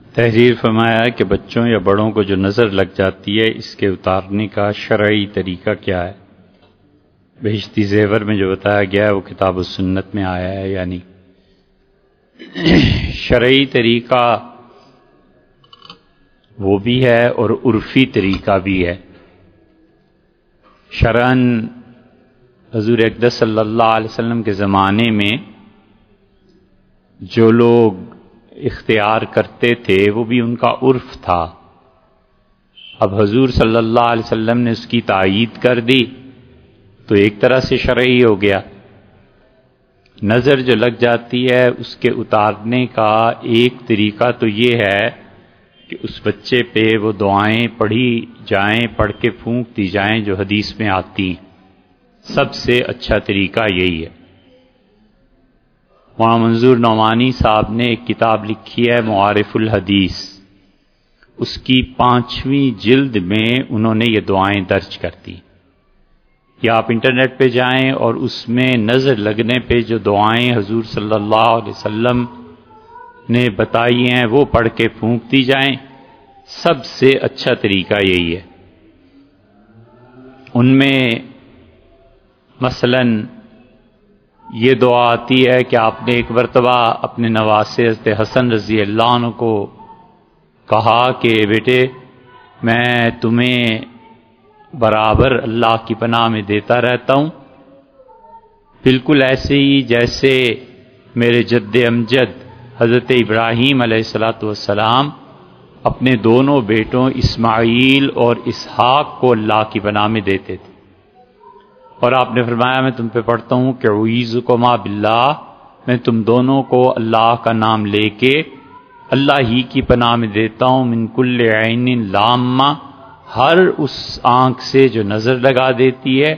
تحریر فرمایا کہ بچوں یا بڑوں کو جو نظر لگ جاتی ہے اس کے اتارنے کا شرعی طریقہ کیا ہے؟ بہشتی زیور میں جو بتایا گیا ہے وہ کتاب و سنت میں آیا ہے یا نہیں؟ شرعی طریقہ وہ بھی ہے اور عرفی طریقہ بھی ہے۔ شرعاً حضور اقدس صلی اللہ علیہ وسلم کے زمانے میں جو لوگ اختیار کرتے تھے وہ بھی ان کا عرف تھا۔ اب حضور صلی اللہ علیہ وسلم نے اس کی تائید کر دی تو ایک طرح سے شرعی ہو گیا۔ نظر جو لگ جاتی ہے اس کے اتارنے کا ایک طریقہ تو یہ ہے کہ اس بچے پہ وہ دعائیں پڑھی جائیں، پڑھ کے پھونک دی جائیں جو حدیث میں آتی ہیں۔ سب سے اچھا طریقہ یہی ہے۔ مولانا منظور نعمانی صاحب نے ایک کتاب لکھی ہے معارف الحدیث، اس کی 5ویں جلد میں انہوں نے یہ دعائیں درج کر دی۔ یا آپ انٹرنیٹ پہ جائیں اور اس میں نظر لگنے پہ جو دعائیں حضور صلی اللہ علیہ وسلم نے بتائی ہیں وہ پڑھ کے پھونک دی جائیں۔ سب سے اچھا طریقہ یہی ہے۔ ان میں مثلاً یہ دعا آتی ہے کہ آپ نے ایک مرتبہ اپنے نواسے حضرت حسن رضی اللہ عنہ کو کہا کہ بیٹے میں تمہیں برابر اللہ کی پناہ میں دیتا رہتا ہوں، بالکل ایسے ہی جیسے میرے جد امجد حضرت ابراہیم علیہ الصلاۃ والسلام اپنے دونوں بیٹوں اسماعیل اور اسحاق کو اللہ کی پناہ میں دیتے تھے۔ اور آپ نے فرمایا میں تم پہ پڑھتا ہوں کہ اعوذکما باللہ، میں تم دونوں کو اللہ کا نام لے کے اللہ ہی کی پناہ میں دیتا ہوں، من کل عین لامہ، ہر اس آنکھ سے جو نظر لگا دیتی ہے،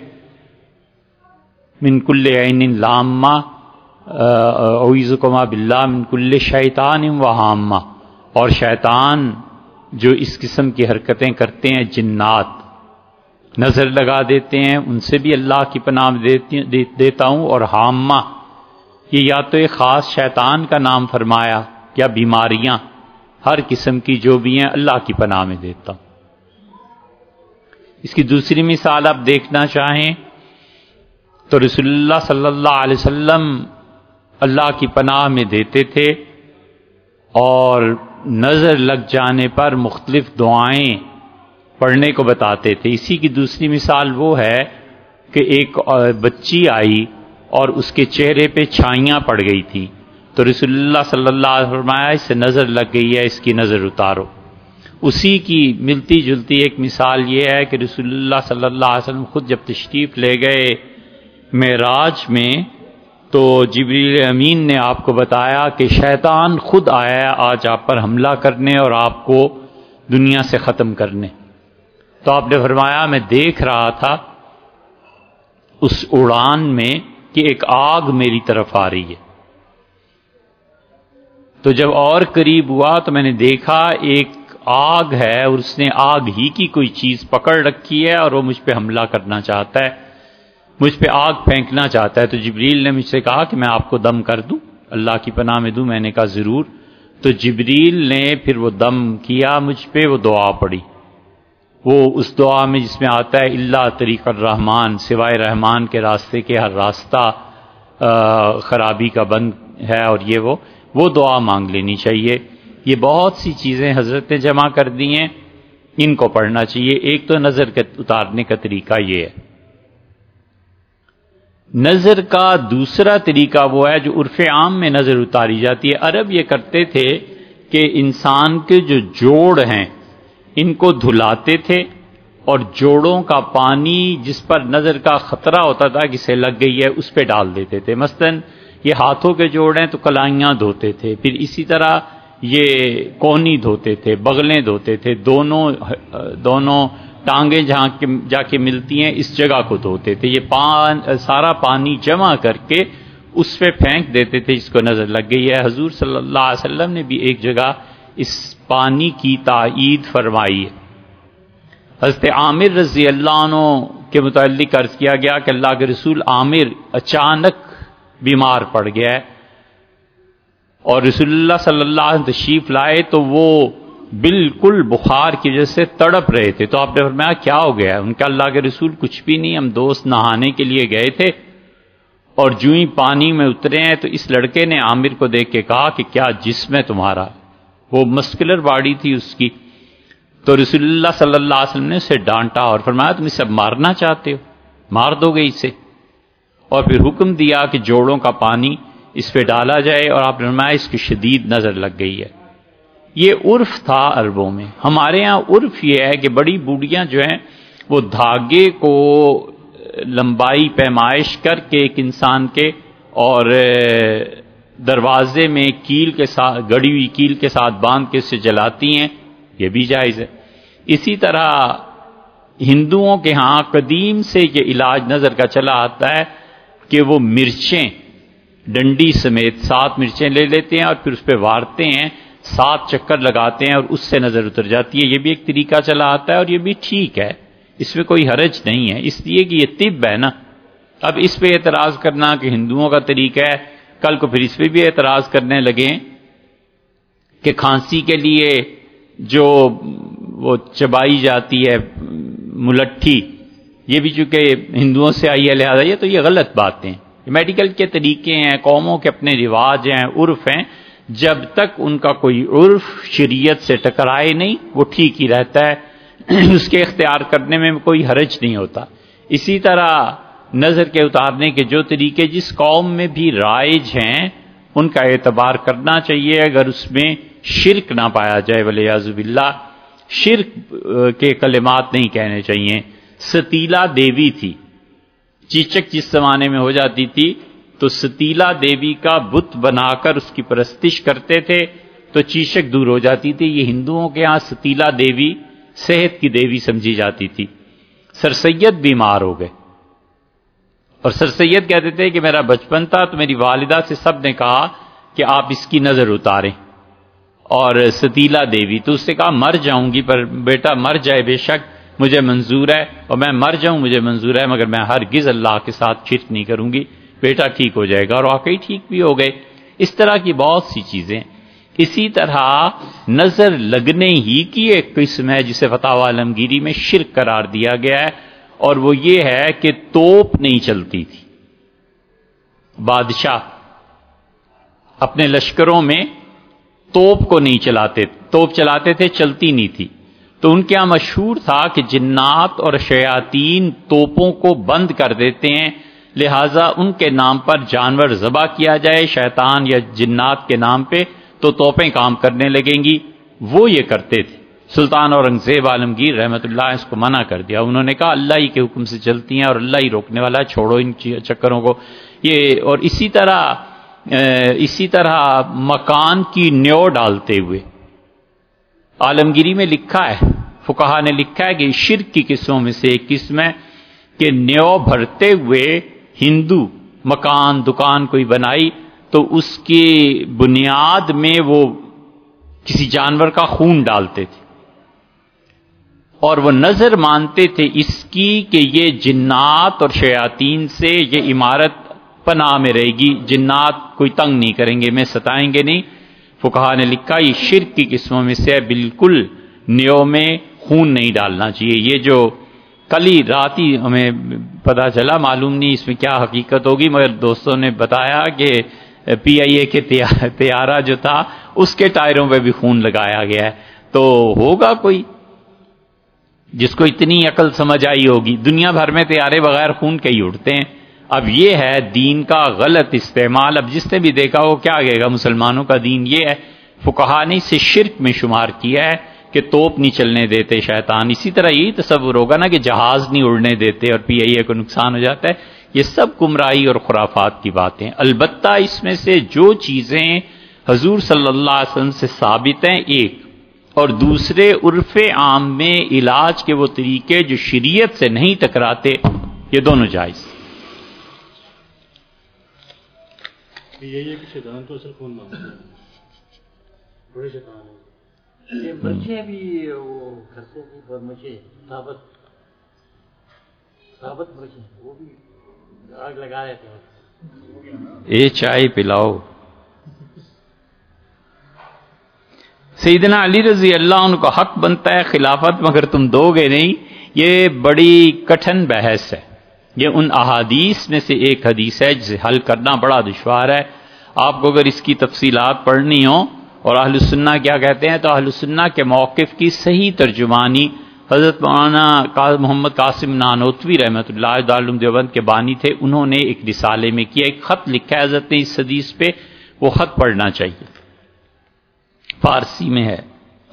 من کل عین لامہ، اعوذکما باللہ من کل شیطان وہامہ، اور شیطان جو اس قسم کی حرکتیں کرتے ہیں، جنات نظر لگا دیتے ہیں، ان سے بھی اللہ کی پناہ دیتا ہوں، اور حامہ یہ یا تو ایک خاص شیطان کا نام فرمایا یا بیماریاں ہر قسم کی جو بھی ہیں اللہ کی پناہ میں دیتا ہوں۔ اس کی دوسری مثال آپ دیکھنا چاہیں تو رسول اللہ صلی اللہ علیہ وسلم اللہ کی پناہ میں دیتے تھے اور نظر لگ جانے پر مختلف دعائیں پڑھنے کو بتاتے تھے۔ اسی کی دوسری مثال وہ ہے کہ ایک بچی آئی اور اس کے چہرے پہ چھائیاں پڑ گئی تھی تو رسول اللہ صلی اللہ علیہ وسلم فرمایا اس سے نظر لگ گئی ہے، اس کی نظر اتارو۔ اسی کی ملتی جلتی ایک مثال یہ ہے کہ رسول اللہ صلی اللہ علیہ وسلم خود جب تشریف لے گئے معراج میں تو جبریل امین نے آپ کو بتایا کہ شیطان خود آیا ہے آج آپ پر حملہ کرنے اور آپ کو دنیا سے ختم کرنے۔ تو آپ نے فرمایا میں دیکھ رہا تھا اس اڑان میں کہ ایک آگ میری طرف آ رہی ہے، تو جب اور قریب ہوا تو میں نے دیکھا ایک آگ ہے اور اس نے آگ ہی کی کوئی چیز پکڑ رکھی ہے اور وہ مجھ پہ حملہ کرنا چاہتا ہے، مجھ پہ آگ پھینکنا چاہتا ہے۔ تو جبریل نے مجھ سے کہا کہ میں آپ کو دم کر دوں، اللہ کی پناہ میں دوں۔ میں نے کہا ضرور۔ تو جبریل نے پھر وہ دم کیا مجھ پہ، وہ دعا پڑھی، وہ اس دعا میں جس میں آتا ہے اللہ طریق الرحمن، سوائے رحمان کے راستے کے ہر راستہ خرابی کا بند ہے، اور یہ وہ دعا مانگ لینی چاہیے۔ یہ بہت سی چیزیں حضرت نے جمع کر دی ہیں، ان کو پڑھنا چاہیے۔ ایک تو نظر کے اتارنے کا طریقہ یہ ہے۔ نظر کا دوسرا طریقہ وہ ہے جو عرف عام میں نظر اتاری جاتی ہے۔ عرب یہ کرتے تھے کہ انسان کے جو جوڑ ہیں ان کو دھلاتے تھے اور جوڑوں کا پانی جس پر نظر کا خطرہ ہوتا تھا کہ اسے لگ گئی ہے اس پہ ڈال دیتے تھے۔ مثلاً یہ ہاتھوں کے جوڑ ہیں تو کلائیاں دھوتے تھے، پھر اسی طرح یہ کونی دھوتے تھے، بغلیں دھوتے تھے، دونوں ٹانگیں جہاں جا کے ملتی ہیں اس جگہ کو دھوتے تھے۔ یہ سارا پانی جمع کر کے اس پہ پھینک دیتے تھے جس کو نظر لگ گئی ہے۔ حضور صلی اللہ علیہ وسلم نے بھی ایک جگہ اس پانی کی تائید فرمائی ہے۔ حضرت عامر رضی اللہ عنہ کے متعلق عرض کیا گیا کہ اللہ کے رسول عامر اچانک بیمار پڑ گیا ہے اور رسول اللہ صلی اللہ علیہ وسلم تشریف لائے تو وہ بالکل بخار کی وجہ سے تڑپ رہے تھے. تو آپ نے فرمایا کیا ہو گیا؟ ان کا اللہ کے رسول کچھ بھی نہیں، ہم دوست نہانے کے لیے گئے تھے اور جو ہی پانی میں اترے ہیں تو اس لڑکے نے عامر کو دیکھ کے کہا کہ کیا جسم ہے تمہارا؟ وہ مسکولر باڈی تھی اس کی. تو رسول اللہ صلی اللہ علیہ وسلم نے اسے ڈانٹا اور فرمایا تم اسے مارنا چاہتے ہو، مار دو گے اسے. اور پھر حکم دیا کہ جوڑوں کا پانی اس پہ ڈالا جائے، اور آپ نے فرمایا اس کی شدید نظر لگ گئی ہے. یہ عرف تھا عربوں میں. ہمارے ہاں عرف یہ ہے کہ بڑی بوڑھیاں جو ہیں وہ دھاگے کو لمبائی پیمائش کر کے ایک انسان کے اور دروازے میں کیل کے ساتھ گڑی ہوئی کیل کے ساتھ باندھ کے اسے جلاتی ہیں، یہ بھی جائز ہے. اسی طرح ہندوؤں کے ہاں قدیم سے یہ علاج نظر کا چلا آتا ہے کہ وہ مرچیں ڈنڈی سمیت 7 مرچیں لے لیتے ہیں اور پھر اس پہ وارتے ہیں، 7 چکر لگاتے ہیں اور اس سے نظر اتر جاتی ہے. یہ بھی ایک طریقہ چلا آتا ہے اور یہ بھی ٹھیک ہے، اس میں کوئی حرج نہیں ہے، اس لیے کہ یہ طب ہے نا. اب اس پہ اعتراض کرنا کہ ہندوؤں کا طریقہ ہے، کل کو پھر اس پہ بھی اعتراض کرنے لگیں کہ کھانسی کے لیے جو وہ چبائی جاتی ہے ملٹھی، یہ بھی چونکہ ہندوؤں سے آئی ہے لہذا یہ غلط باتیں. میڈیکل کے طریقے ہیں، قوموں کے اپنے رواج ہیں، عرف ہیں، جب تک ان کا کوئی عرف شریعت سے ٹکرائے نہیں وہ ٹھیک ہی رہتا ہے، اس کے اختیار کرنے میں کوئی حرج نہیں ہوتا. اسی طرح نظر کے اتارنے کے جو طریقے جس قوم میں بھی رائج ہیں ان کا اعتبار کرنا چاہیے اگر اس میں شرک نہ پایا جائے. والعیاذ باللہ شرک کے کلمات نہیں کہنے چاہیے. ستیلا دیوی تھی، چیچک جس زمانے میں ہو جاتی تھی تو ستیلا دیوی کا بت بنا کر اس کی پرستش کرتے تھے تو چیچک دور ہو جاتی تھی. یہ ہندوؤں کے ہاں ستیلا دیوی صحت کی دیوی سمجھی جاتی تھی. سر سید بیمار ہو گئے اور سر سید کہتے تھے کہ میرا بچپن تھا تو میری والدہ سے سب نے کہا کہ آپ اس کی نظر اتاریں، اور ستیلا دیوی تو اس سے کہا مر جاؤں گی، پر بیٹا مر جائے بے شک مجھے منظور ہے، اور میں مر جاؤں مجھے منظور ہے، مگر میں ہرگز اللہ کے ساتھ شرک نہیں کروں گی، بیٹا ٹھیک ہو جائے گا. اور واقعی ٹھیک بھی ہو گئے. اس طرح کی بہت سی چیزیں. اسی طرح نظر لگنے ہی کی ایک قسم ہے جسے فتاوی عالمگیری میں شرک قرار دیا گیا ہے، اور وہ یہ ہے کہ توپ نہیں چلتی تھی. بادشاہ اپنے لشکروں میں توپ کو نہیں چلاتے، توپ چلاتے تھے چلتی نہیں تھی. تو ان کے یہاں مشہور تھا کہ جنات اور شیاطین توپوں کو بند کر دیتے ہیں، لہٰذا ان کے نام پر جانور ذبح کیا جائے شیطان یا جنات کے نام پہ تو توپیں کام کرنے لگیں گی. وہ یہ کرتے تھے. سلطان اورنگزیب عالمگیر رحمۃ اللہ اس کو منع کر دیا. انہوں نے کہا اللہ ہی کے حکم سے چلتی ہیں اور اللہ ہی روکنے والا ہے، چھوڑو ان چکروں کو. یہ اور اسی طرح مکان کی نیو ڈالتے ہوئے عالمگیری میں لکھا ہے، فقہا نے لکھا ہے کہ شرک کی قسموں میں سے ایک قسم ہے کہ نیو بھرتے ہوئے ہندو مکان دکان کوئی بنائی تو اس کی بنیاد میں وہ کسی جانور کا خون ڈالتے تھے اور وہ نظر مانتے تھے اس کی کہ یہ جنات اور شیاطین سے یہ عمارت پناہ میں رہے گی، جنات کوئی تنگ نہیں کریں گے، میں ستائیں گے نہیں. فقہا نے لکھا یہ شرک کی قسموں میں سے بالکل نیو میں خون نہیں ڈالنا چاہیے. یہ جو کل ہی رات ہی ہمیں پتہ چلا، معلوم نہیں اس میں کیا حقیقت ہوگی، مگر دوستوں نے بتایا کہ پی آئی اے کے طیارہ جو تھا اس کے ٹائروں پہ بھی خون لگایا گیا ہے. تو ہوگا کوئی جس کو اتنی عقل سمجھ آئی ہوگی. دنیا بھر میں طیارے بغیر خون کے ہی اڑتے ہیں. اب یہ ہے دین کا غلط استعمال. اب جس نے بھی دیکھا وہ کیا کہے گا مسلمانوں کا دین یہ ہے. فقہا نے اسے شرک میں شمار کیا ہے کہ توپ نہیں چلنے دیتے شیطان. اسی طرح یہی تصور ہوگا نا کہ جہاز نہیں اڑنے دیتے اور پی آئی اے کو نقصان ہو جاتا ہے. یہ سب گمراہی اور خرافات کی باتیں. البتہ اس میں سے جو چیزیں حضور صلی اللہ علیہ وسلم سے ثابت ہیں ایک، اور دوسرے عرف عام میں علاج کے وہ طریقے جو شریعت سے نہیں ٹکراتے، یہ دونوں جائز. یہ کہ شیطان تو اصل کون مانگتا ہے؟ بڑے شیطان ہیں. یہ مرچیں بھی وہ کرتے تھے، پر مرچیں ثابت مرچیں وہ بھی آگ لگا رہے تھے. اے چائے پلاؤ. سیدنا علی رضی اللہ عنہ کا حق بنتا ہے خلافت مگر تم دو گے نہیں. یہ بڑی کٹھن بحث ہے. یہ ان احادیث میں سے ایک حدیث ہے جسے حل کرنا بڑا دشوار ہے. آپ کو اگر اس کی تفصیلات پڑھنی ہو اور اہل السنہ کیا کہتے ہیں تو اہل السنہ کے موقف کی صحیح ترجمانی حضرت مولانا محمد قاسم نانوتوی رحمۃ اللہ دارالعلوم دیوبند کے بانی تھے، انہوں نے ایک رسالے میں کیا، ایک خط لکھا ہے حضرت نے اس حدیث پہ، وہ خط پڑھنا چاہیے، فارسی میں ہے.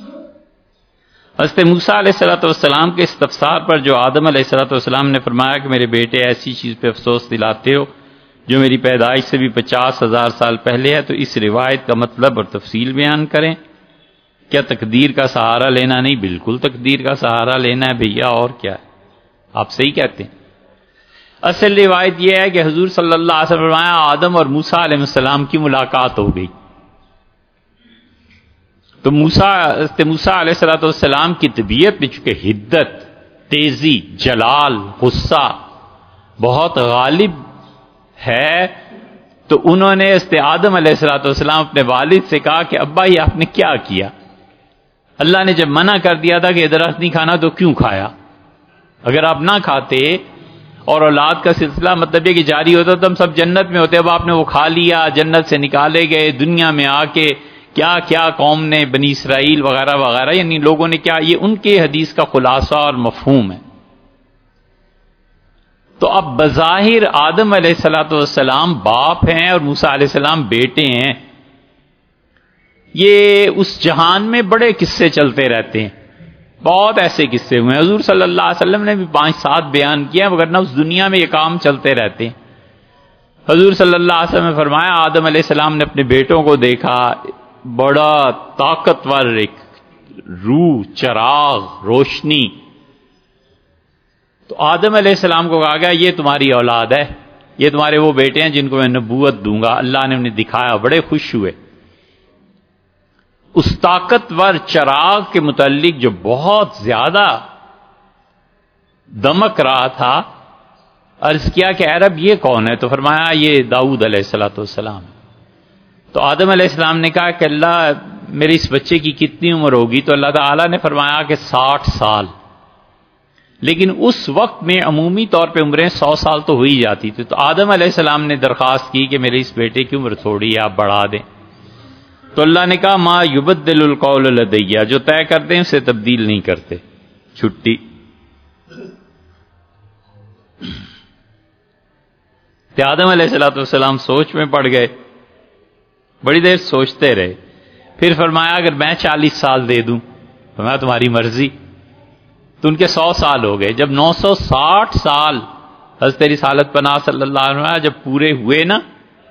حضرت موسیٰ علیہ الصلوۃ والسلام کے استفسار پر جو آدم علیہ الصلوۃ والسلام نے فرمایا کہ میرے بیٹے ایسی چیز پہ افسوس دلاتے ہو جو میری پیدائش سے بھی 50,000 سال پہلے ہے، تو اس روایت کا مطلب اور تفصیل بیان کریں. کیا تقدیر کا سہارا لینا؟ نہیں، بالکل تقدیر کا سہارا لینا ہے بھیا، اور کیا ہے، آپ صحیح کہتے ہیں. اصل روایت یہ ہے کہ حضور صلی اللہ علیہ وسلم فرمایا آدم اور موسیٰ علیہ السلام کی ملاقات ہو گئی. تو موسیٰ علیہ السلام کی طبیعت میں چونکہ حدت، تیزی، جلال، غصہ بہت غالب ہے، تو انہوں نے آدم علیہ السلام اپنے والد سے کہا کہ ابا یہ آپ نے کیا کیا؟ اللہ نے جب منع کر دیا تھا کہ درخت نہیں کھانا تو کیوں کھایا؟ اگر آپ نہ کھاتے اور اولاد کا سلسلہ مطلب یہ کہ جاری ہوتا تو ہم سب جنت میں ہوتے. اب آپ نے وہ کھا لیا، جنت سے نکالے گئے، دنیا میں آ کے کیا کیا قوم نے، بنی اسرائیل وغیرہ وغیرہ، یعنی لوگوں نے کیا، یہ ان کے حدیث کا خلاصہ اور مفہوم ہے. تو اب بظاہر آدم علیہ السلام باپ ہیں اور موسیٰ علیہ السلام بیٹے ہیں. یہ اس جہان میں بڑے قصے چلتے رہتے ہیں، بہت ایسے قصے ہوئے ہیں. حضور صلی اللہ علیہ وسلم نے بھی 5-7 بیان کیا، مگر نہ اس دنیا میں یہ کام چلتے رہتے ہیں. حضور صلی اللہ علیہ وسلم نے فرمایا آدم علیہ السلام نے اپنے بیٹوں کو دیکھا، بڑا طاقتور ایک روح، چراغ، روشنی. تو آدم علیہ السلام کو کہا گیا یہ تمہاری اولاد ہے، یہ تمہارے وہ بیٹے ہیں جن کو میں نبوت دوں گا. اللہ نے انہیں دکھایا، بڑے خوش ہوئے. اس طاقتور چراغ کے متعلق جو بہت زیادہ دمک رہا تھا، عرض کیا کہ اے رب یہ کون ہے؟ تو فرمایا یہ داؤد علیہ السلام. تو آدم علیہ السلام نے کہا کہ اللہ میرے اس بچے کی کتنی عمر ہوگی؟ تو اللہ تعالیٰ نے فرمایا کہ 60 سال. لیکن اس وقت میں عمومی طور پہ عمریں 100 سال تو ہو ہی جاتی تھی. تو آدم علیہ السلام نے درخواست کی کہ میرے اس بیٹے کی عمر تھوڑی ہے، آپ بڑھا دیں. تو اللہ نے کہا ما یبدل القول لدیہ، جو طے کرتے ہیں اسے تبدیل نہیں کرتے. چھٹی. تو آدم علیہ السلام سوچ میں پڑ گئے، بڑی دیر سوچتے رہے. پھر فرمایا اگر میں 40 سال دے دوں؟ فرمایا تمہاری مرضی. تو ان کے 100 سال ہو گئے. جب 960 سال حضرت رسالت پناہ صلی اللہ علیہ وسلم جب پورے ہوئے نا،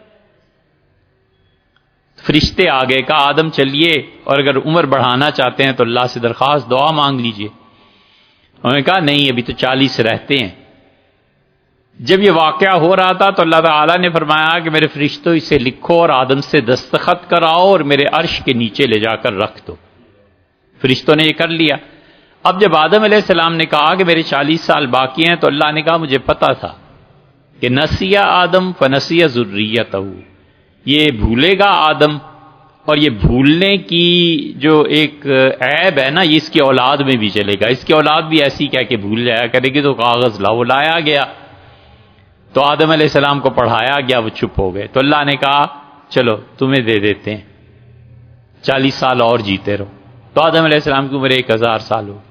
فرشتے آگے کہا آدم چلیے، اور اگر عمر بڑھانا چاہتے ہیں تو اللہ سے درخواست دعا مانگ لیجئے. انہوں نے کہا نہیں ابھی تو 40 رہتے ہیں. جب یہ واقعہ ہو رہا تھا تو اللہ تعالیٰ نے فرمایا کہ میرے فرشتوں اسے لکھو اور آدم سے دستخط کراؤ اور میرے عرش کے نیچے لے جا کر رکھ دو. فرشتوں نے یہ کر لیا. اب جب آدم علیہ السلام نے کہا کہ میرے 40 سال باقی ہیں تو اللہ نے کہا مجھے پتا تھا کہ نسیہ آدم فنسیہ ذریتہ، یہ بھولے گا آدم، اور یہ بھولنے کی جو ایک عیب ہے نا یہ اس کی اولاد میں بھی چلے گا. اس کی اولاد بھی ایسی کہہ کے بھول جایا کرے گی. تو کاغذ لایا گیا، تو آدم علیہ السلام کو پڑھایا گیا، وہ چپ ہو گئے. تو اللہ نے کہا چلو تمہیں دے دیتے ہیں، 40 سال اور جیتے رہو. تو آدم علیہ السلام کی عمر 1000 سال ہو.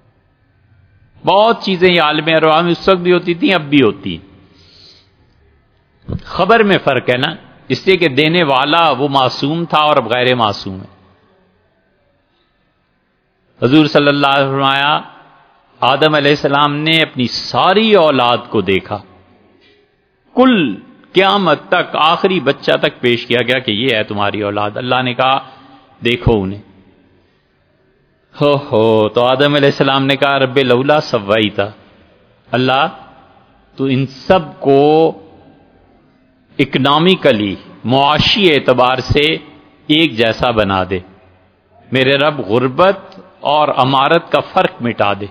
بہت چیزیں یہ عالم ارواح میں اس وقت بھی ہوتی تھیں، اب بھی ہوتی ہیں. خبر میں فرق ہے نا، اس لیے کہ دینے والا وہ معصوم تھا اور اب غیر معصوم ہے. حضور صلی اللہ علیہ وسلم فرمایا آدم علیہ السلام نے اپنی ساری اولاد کو دیکھا، کل قیامت تک آخری بچہ تک پیش کیا گیا کہ یہ ہے تمہاری اولاد. اللہ نے کہا دیکھو انہیں. تو آدم علیہ السلام نے کہا رب لولا سویتہ، اللہ تو ان سب کو اکنامکلی، معاشی اعتبار سے ایک جیسا بنا دے. میرے رب غربت اور امارت کا فرق مٹا دے.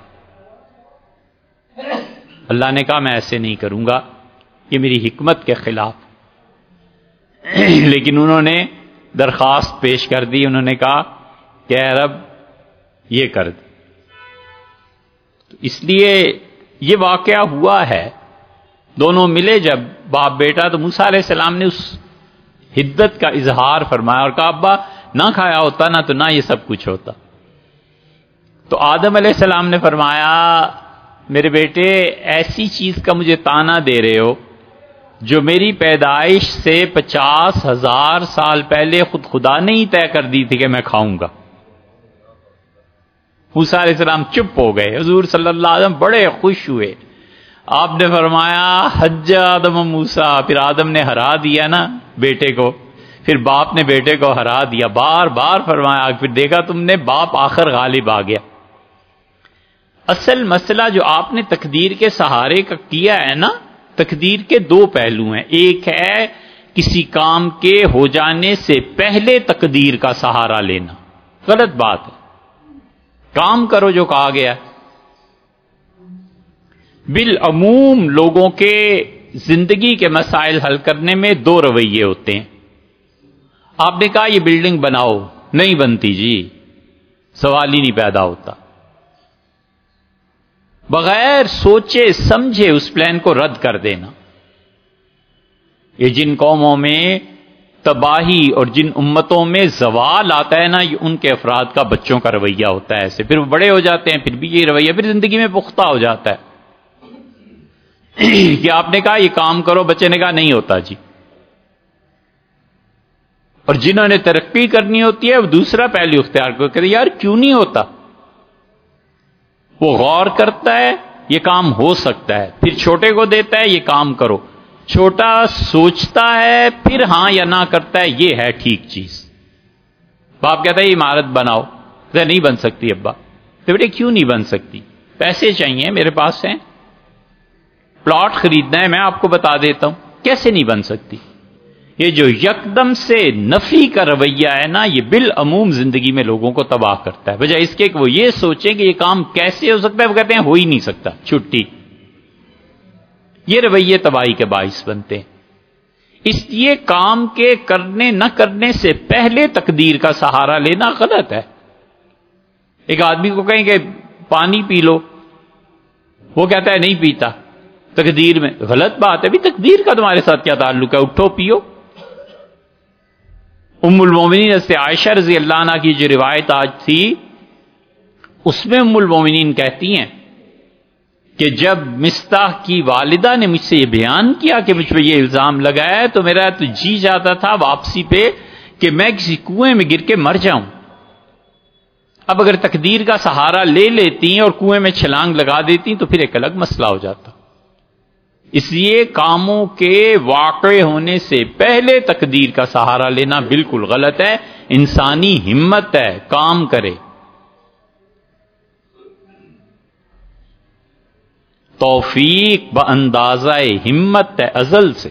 اللہ نے کہا میں ایسے نہیں کروں گا، یہ میری حکمت کے خلاف. لیکن انہوں نے درخواست پیش کر دی. انہوں نے کہا کہ اے رب یہ کر دے. تو اس لیے یہ واقعہ ہوا ہے. دونوں ملے جب باپ بیٹا تو موسیٰ علیہ السلام نے اس حدت کا اظہار فرمایا اور کہا ابا نہ کھایا ہوتا نا تو نہ یہ سب کچھ ہوتا. تو آدم علیہ السلام نے فرمایا میرے بیٹے ایسی چیز کا مجھے طعنہ دے رہے ہو جو میری پیدائش سے 50,000 سال پہلے خود خدا نے ہی طے کر دی تھی کہ میں کھاؤں گا. موسیٰ علیہ السلام چپ ہو گئے. حضور صلی اللہ علیہ وسلم بڑے خوش ہوئے. آپ نے فرمایا حج آدم و موسیٰ، پھر آدم نے ہرا دیا نا بیٹے کو، پھر باپ نے بیٹے کو ہرا دیا. بار بار فرمایا، پھر دیکھا تم نے باپ آخر غالب آ گیا. اصل مسئلہ جو آپ نے تقدیر کے سہارے کا کیا ہے نا، تقدیر کے دو پہلو ہیں. ایک ہے کسی کام کے ہو جانے سے پہلے تقدیر کا سہارا لینا، غلط بات ہے. کام کرو جو کہا گیا. بالعموم لوگوں کے زندگی کے مسائل حل کرنے میں دو رویے ہوتے ہیں. آپ نے کہا یہ بلڈنگ بناؤ، نہیں بنتی جی، سوال ہی نہیں پیدا ہوتا. بغیر سوچے سمجھے اس پلان کو رد کر دینا. یہ جن قوموں میں تباہی اور جن امتوں میں زوال آتا ہے نا، یہ ان کے افراد کا بچوں کا رویہ ہوتا ہے. ایسے پھر وہ بڑے ہو جاتے ہیں، پھر بھی یہ رویہ پھر زندگی میں پختہ ہو جاتا ہے. کہ آپ نے کہا یہ کام کرو، بچے نے کہا نہیں ہوتا جی. اور جنہوں نے ترقی کرنی ہوتی ہے وہ دوسرا پہلو اختیار کرو، کہتے یار کیوں نہیں ہوتا. وہ غور کرتا ہے یہ کام ہو سکتا ہے، پھر چھوٹے کو دیتا ہے یہ کام کرو. چھوٹا سوچتا ہے پھر ہاں یا نہ کرتا ہے، یہ ہے ٹھیک چیز. باپ کہتا ہے یہ عمارت بناؤ، کہتا ہے نہیں بن سکتی ابا. تو بیٹے کیوں نہیں بن سکتی؟ پیسے چاہیے، میرے پاس ہیں، پلاٹ خریدنا ہے، میں آپ کو بتا دیتا ہوں. کیسے نہیں بن سکتی؟ یہ جو یکدم سے نفی کا رویہ ہے نا، یہ بالعموم زندگی میں لوگوں کو تباہ کرتا ہے. بجائے اس کے کہ وہ یہ سوچیں کہ یہ کام کیسے ہو سکتا ہے، وہ کہتے ہیں ہو ہی نہیں سکتا، چھٹی. یہ رویے تباہی کے باعث بنتے ہیں. اس لیے کام کے کرنے نہ کرنے سے پہلے تقدیر کا سہارا لینا غلط ہے. ایک آدمی کو کہیں کہ پانی پی لو، وہ کہتا ہے نہیں پیتا، تقدیر میں. غلط بات ہے. بھی تقدیر کا تمہارے ساتھ کیا تعلق ہے؟ اٹھو پیو. ام المومنین سے عائشہ رضی اللہ عنہ کی جو روایت آج تھی، اس میں ام المومنین کہتی ہیں کہ جب مستاح کی والدہ نے مجھ سے یہ بیان کیا کہ مجھ پہ یہ الزام لگایا ہے، تو میرا تو جی جاتا تھا واپسی پہ کہ میں کسی کنویں میں گر کے مر جاؤں. اب اگر تقدیر کا سہارا لے لیتی اور کنویں میں چھلانگ لگا دیتی تو پھر ایک الگ مسئلہ ہو جاتا. اس لیے کاموں کے واقع ہونے سے پہلے تقدیر کا سہارا لینا بالکل غلط ہے. انسانی ہمت ہے، کام کرے. توفیق باندازہ ہمت ہے ازل سے.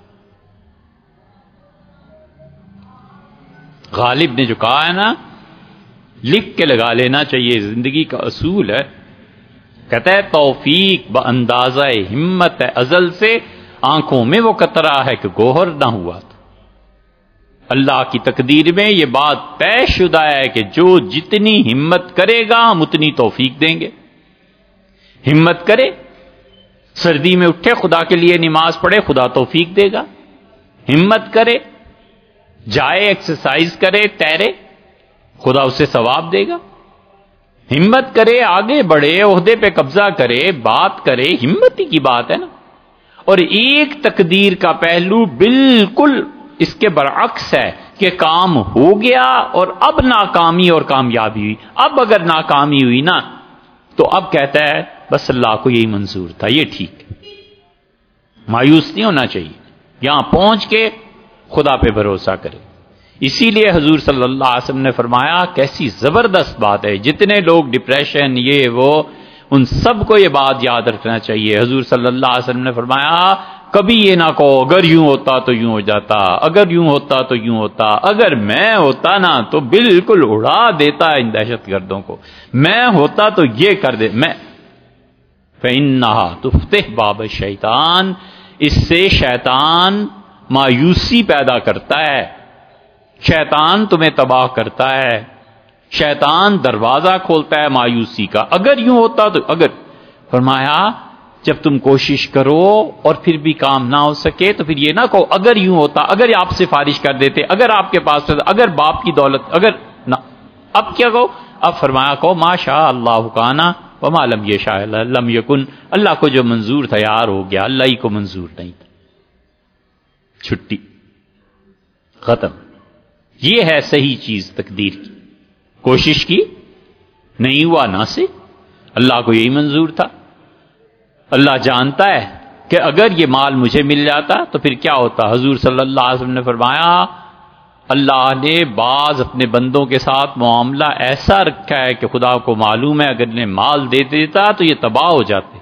غالب نے جو کہا ہے نا، لکھ کے لگا لینا چاہیے، زندگی کا اصول ہے. کہتا ہے توفیق باندازہ ہمت ہے ازل سے، آنکھوں میں وہ قطرہ ہے کہ گوہر نہ ہوا تھا. اللہ کی تقدیر میں یہ بات طے شدہ ہے کہ جو جتنی ہمت کرے گا ہم اتنی توفیق دیں گے. ہمت کرے، سردی میں اٹھے خدا کے لیے نماز پڑھے، خدا توفیق دے گا. ہمت کرے، جائے ایکسرسائز کرے، تیرے، خدا اسے ثواب دے گا. ہمت کرے، آگے بڑھے، عہدے پہ قبضہ کرے، بات کرے، ہمت ہی کی بات ہے نا. اور ایک تقدیر کا پہلو بالکل اس کے برعکس ہے کہ کام ہو گیا اور اب ناکامی اور کامیابی ہوئی. اب اگر ناکامی ہوئی نا تو اب کہتا ہے بس اللہ کو یہی منظور تھا، یہ ٹھیک ہے. مایوس نہیں ہونا چاہیے، یہاں پہنچ کے خدا پہ بھروسہ کرے. اسی لیے حضور صلی اللہ علیہ وسلم نے فرمایا کیسی زبردست بات ہے. جتنے لوگ ڈپریشن یہ وہ، ان سب کو یہ بات یاد رکھنا چاہیے. حضور صلی اللہ علیہ وسلم نے فرمایا کبھی یہ نہ کہو اگر یوں ہوتا تو یوں ہو جاتا، اگر یوں ہوتا تو یوں ہوتا، اگر میں ہوتا نا تو بالکل اڑا دیتا ان دہشت گردوں کو، میں ہوتا تو یہ کر دے. میں فَإِنَّهَا تُفْتِحُ بَابَ الشَّيْطَانِ، اس سے شیطان مایوسی پیدا کرتا ہے، شیطان تمہیں تباہ کرتا ہے، شیطان دروازہ کھولتا ہے مایوسی کا. اگر یوں ہوتا تو اگر فرمایا جب تم کوشش کرو اور پھر بھی کام نہ ہو سکے تو پھر یہ نہ کہو اگر یوں ہوتا, اگر آپ سفارش کر دیتے, اگر آپ کے پاس اگر باپ کی دولت, اگر نہ. اب کیا کہو؟ اب فرمایا کہو ما شاء اللہ کانا وما لم یشاء لم یکن. اللہ کو جو منظور تھا یار ہو گیا, اللہ ہی کو منظور نہیں تھا. چھٹی ختم. یہ ہے صحیح چیز تقدیر کی. کوشش کی نہیں ہوا نہ سے, اللہ کو یہی منظور تھا. اللہ جانتا ہے کہ اگر یہ مال مجھے مل جاتا تو پھر کیا ہوتا. حضور صلی اللہ علیہ وسلم نے فرمایا اللہ نے بعض اپنے بندوں کے ساتھ معاملہ ایسا رکھا ہے کہ خدا کو معلوم ہے اگر انہیں مال دے دیتا تو یہ تباہ ہو جاتے.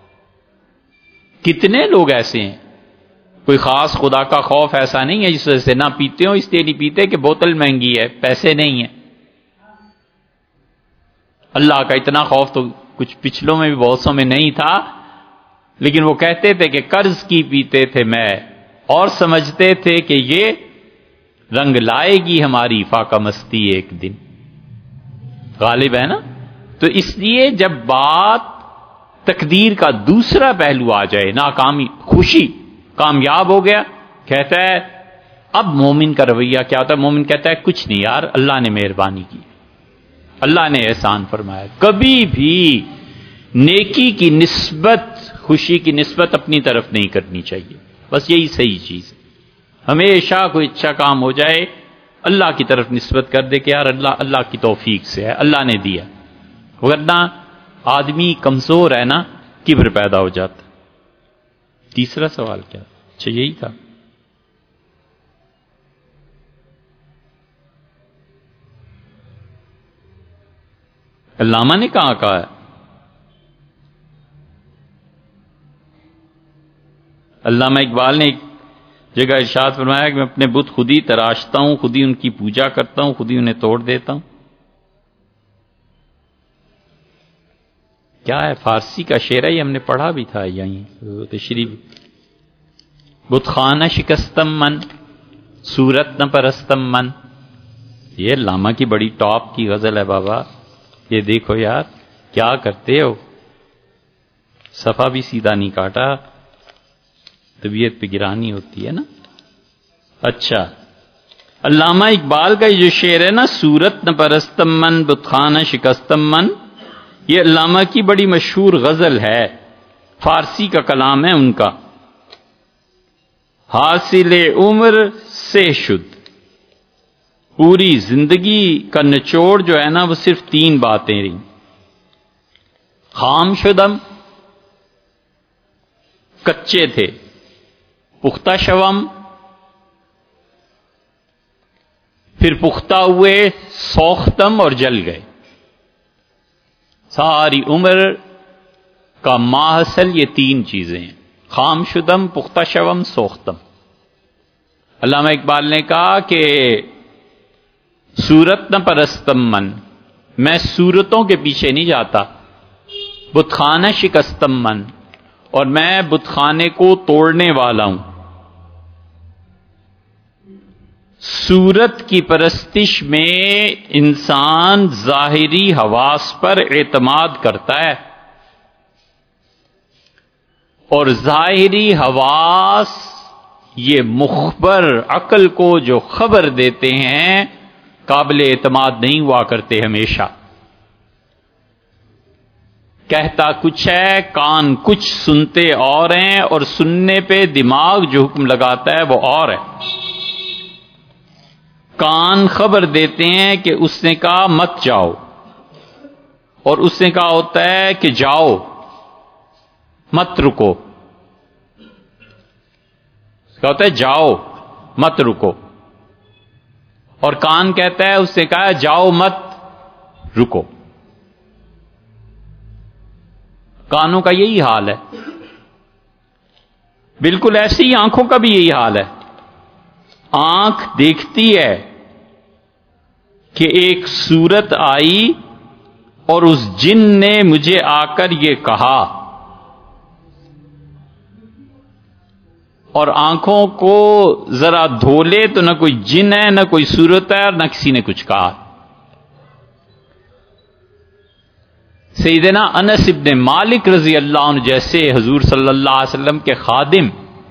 کتنے لوگ ایسے ہیں, کوئی خاص خدا کا خوف ایسا نہیں ہے جس وجہ سے نہ پیتے ہو, اس لیے نہیں پیتے کہ بوتل مہنگی ہے, پیسے نہیں ہیں. اللہ کا اتنا خوف تو کچھ پچھلوں میں بھی بہت سو میں نہیں تھا, لیکن وہ کہتے تھے کہ قرض کی پیتے تھے میں, اور سمجھتے تھے کہ یہ رنگ لائے گی ہماری فاقہ مستی ایک دن. غالب ہے نا. تو اس لیے جب بات تقدیر کا دوسرا پہلو آ جائے, ناکامی, خوشی, کامیاب ہو گیا, کہتا ہے اب مومن کا رویہ کیا ہوتا ہے؟ مومن کہتا ہے کچھ نہیں یار, اللہ نے مہربانی کی, اللہ نے احسان فرمایا. کبھی بھی نیکی کی نسبت, خوشی کی نسبت اپنی طرف نہیں کرنی چاہیے. بس یہی صحیح چیز ہے. ہمیشہ کوئی اچھا کام ہو جائے اللہ کی طرف نسبت کر دے کہ یار اللہ کی توفیق سے ہے, اللہ نے دیا. ورنہ آدمی کمزور ہے نا, کبر پیدا ہو جاتا. تیسرا سوال کیا؟ اچھا یہی تھا. علامہ نے کہاں کہا ہے؟ علامہ اقبال نے ایک جگہ ارشاد فرمایا کہ میں اپنے بت خود ہی تراشتا ہوں, خود ہی ان کی پوجا کرتا ہوں, خود ہی انہیں توڑ دیتا ہوں. کیا ہے؟ فارسی کا شعر ہے, یہ ہم نے پڑھا بھی تھا یہیں تشریح. بت خانہ شکستم من صورت نہ پرستم من. یہ علامہ کی بڑی ٹاپ کی غزل ہے بابا. یہ دیکھو یار کیا کرتے ہو, صفحہ بھی سیدھا نہیں کاٹا, طبیعت پہ گرانی ہوتی ہے نا. اچھا, علامہ اقبال کا یہ جو شعر ہے نا, صورت نہ پرستم من بت خانہ شکستم من, یہ علامہ کی بڑی مشہور غزل ہے, فارسی کا کلام ہے ان کا. حاصل عمر سے شد, پوری زندگی کا نچوڑ جو ہے نا وہ صرف 3 باتیں رہیں. خام شدم, کچے تھے. پختہ شوم, پھر پختہ ہوئے. سوختم, اور جل گئے. ساری عمر کا ماحصل یہ 3 چیزیں ہیں, خام شدم, پختہ شوم, سوختم. علامہ اقبال نے کہا کہ صورت نہ پرستم من, میں صورتوں کے پیچھے نہیں جاتا. بت خانہ شکستم من, اور میں بت خانے کو توڑنے والا ہوں. صورت کی پرستش میں انسان ظاہری حواس پر اعتماد کرتا ہے, اور ظاہری حواس یہ مخبر عقل کو جو خبر دیتے ہیں قابل اعتماد نہیں ہوا کرتے. ہمیشہ کہتا کچھ ہے, کان کچھ سنتے اور ہیں, اور سننے پہ دماغ جو حکم لگاتا ہے وہ اور ہے. کان خبر دیتے ہیں کہ اس نے کہا مت جاؤ, اور اس نے کہا ہوتا ہے کہ جاؤ, مت رکو. کہا ہوتا ہے جاؤ مت رکو, اور کان کہتا ہے اس نے کہا جاؤ مت رکو. کانوں کا یہی حال ہے. بالکل ایسے ہی آنکھوں کا بھی یہی حال ہے. آنکھ دیکھتی ہے کہ ایک صورت آئی اور اس جن نے مجھے آ کر یہ کہا, اور آنکھوں کو ذرا دھولے تو نہ کوئی جن ہے نہ کوئی صورت ہے اور نہ کسی نے کچھ کہا. سیدنا انس ابن مالک رضی اللہ عنہ جیسے حضور صلی اللہ علیہ وسلم کے خادم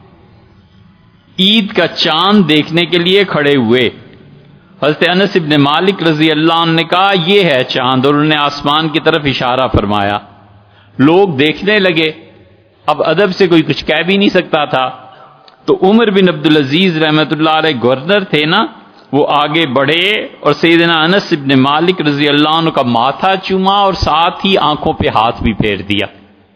عید کا چاند دیکھنے کے لیے کھڑے ہوئے. حضرت انس ابن مالک رضی اللہ عنہ نے کہا یہ ہے چاند، اور انہوں نے آسمان کی طرف اشارہ فرمایا. لوگ دیکھنے لگے. اب ادب سے کوئی کچھ کہہ بھی نہیں سکتا تھا. تو عمر بن عبدالعزیز رحمۃ اللہ علیہ گورنر تھے نا، وہ آگے بڑھے اور سیدنا انس ابن مالک رضی اللہ عنہ کا ماتھا چوما اور ساتھ ہی آنکھوں پہ ہاتھ بھی پھیر دیا